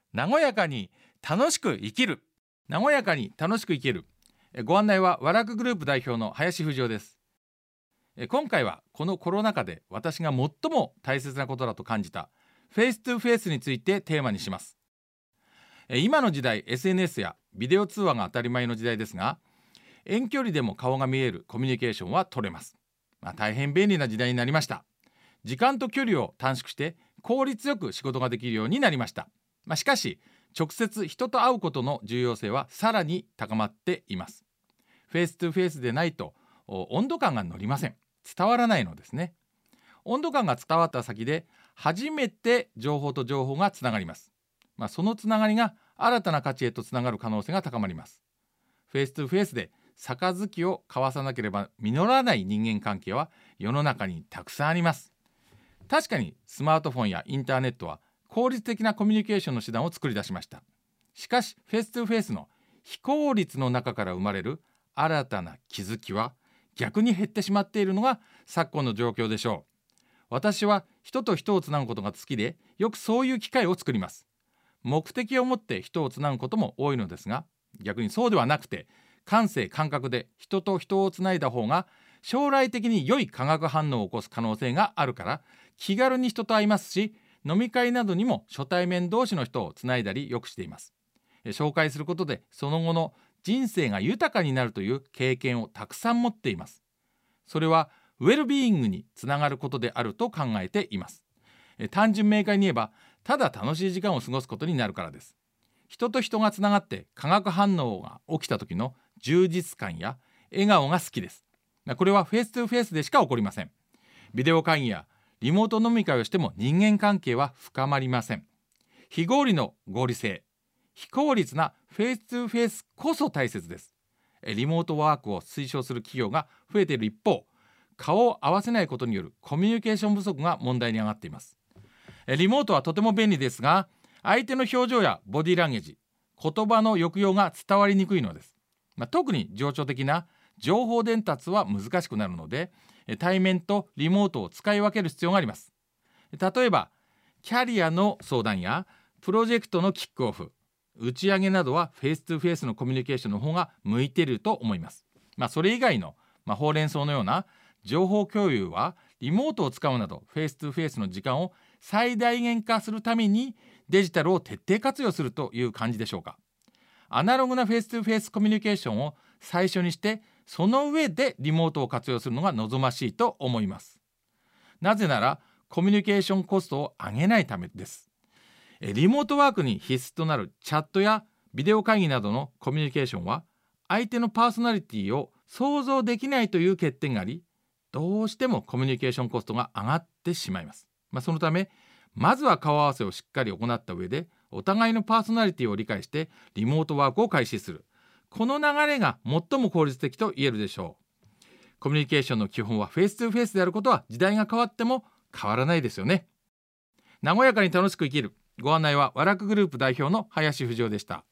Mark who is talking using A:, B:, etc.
A: 和やかに楽しく生きる。和やかに楽しく生きる。ご案内は和楽グループ代表の林富士夫です。今回はこのコロナ禍で私が最も大切なことだと感じたフェイストゥフェイスについてテーマにします。今の時代 SNS やビデオ通話が当たり前の時代ですが、遠距離でも顔が見えるコミュニケーションは取れます。大変便利な時代になりました。時間と距離を短縮して効率よく仕事ができるようになりました。しかし直接人と会うことの重要性はさらに高まっています。フェイストゥフェイスでないと温度感が乗りません。伝わらないのですね。温度感が伝わった先で初めて情報と情報がつながります。そのつながりが新たな価値へとつながる可能性が高まります。フェイストゥフェイスで杯を交わさなければ実らない人間関係は世の中にたくさんあります。確かにスマートフォンやインターネットは効率的なコミュニケーションの手段を作り出しました。しかしフェイストゥフェイスの非効率の中から生まれる新たな気づきは逆に減ってしまっているのが昨今の状況でしょう。私は人と人をつなぐことが好きで、よくそういう機会を作ります。目的を持って人をつなぐことも多いのですが、逆にそうではなくて感性感覚で人と人をつないだ方が将来的に良い化学反応を起こす可能性があるから気軽に人と会いますし、飲み会などにも初対面同士の人をつないだりよくしています。紹介することでその後の人生が豊かになるという経験をたくさん持っています。それはウェルビーイングにつながることであると考えています。単純明快に言えばただ楽しい時間を過ごすことになるからです。人と人がつながって化学反応が起きた時の充実感や笑顔が好きです。これはフェイストゥフェイスでしか起こりません。ビデオ会議やリモート飲み会をしても人間関係は深まりません。非合理の合理性、非効率なフェイストゥフェイスこそ大切です。リモートワークを推奨する企業が増えている一方、顔を合わせないことによるコミュニケーション不足が問題に上がっています。リモートはとても便利ですが、相手の表情やボディランゲージ、言葉の抑揚が伝わりにくいのです。特に情緒的な情報伝達は難しくなるので、対面とリモートを使い分ける必要があります。例えばキャリアの相談やプロジェクトのキックオフ、打ち上げなどはフェイストゥフェイスのコミュニケーションの方が向いていると思います。それ以外の、ほうれん草のような情報共有はリモートを使うなどフェイストゥフェイスの時間を最大限化するためにデジタルを徹底活用するという感じでしょうか。アナログなフェイストゥフェイスコミュニケーションを最初にして、その上でリモートを活用するのが望ましいと思います。なぜならコミュニケーションコストを上げないためです。リモートワークに必須となるチャットやビデオ会議などのコミュニケーションは相手のパーソナリティを想像できないという欠点があり、どうしてもコミュニケーションコストが上がってしまいます。そのためまずは顔合わせをしっかり行った上でお互いのパーソナリティを理解してリモートワークを開始する、この流れが最も効率的と言えるでしょう。コミュニケーションの基本はフェイストゥフェイスであることは時代が変わっても変わらないですよね。和やかに楽しく生きる。ご案内は和楽グループ代表の林富士夫でした。